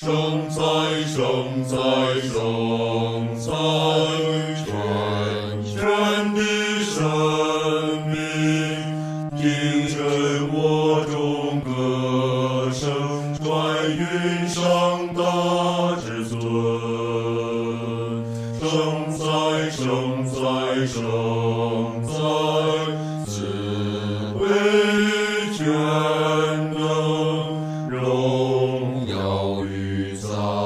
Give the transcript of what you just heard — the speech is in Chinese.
圣哉，圣哉，圣哉！全的生命，听着我众歌声，传云上大至尊。圣哉，圣哉，圣哉！慈悲全能，荣耀与赞。